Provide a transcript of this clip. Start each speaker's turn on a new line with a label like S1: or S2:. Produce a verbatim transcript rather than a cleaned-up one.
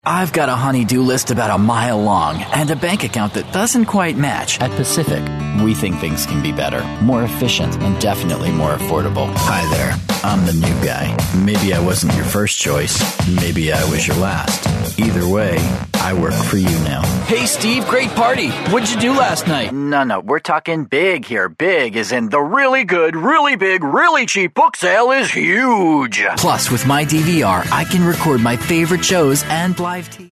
S1: I've got a honey-do list about a mile long and a bank account that doesn't quite match. At Pacific, we think things can be better, more efficient, and definitely more affordable. Hi there, I'm the new guy. Maybe I wasn't your first choice. Maybe I was your last. Either way, I work for you now.
S2: Hey, Steve, great party. What'd you do last night?
S1: No, no, we're talking big here. Big is in the really good, really big, really cheap book sale is huge. Plus, with my D V R, I can record my favorite shows and live T V.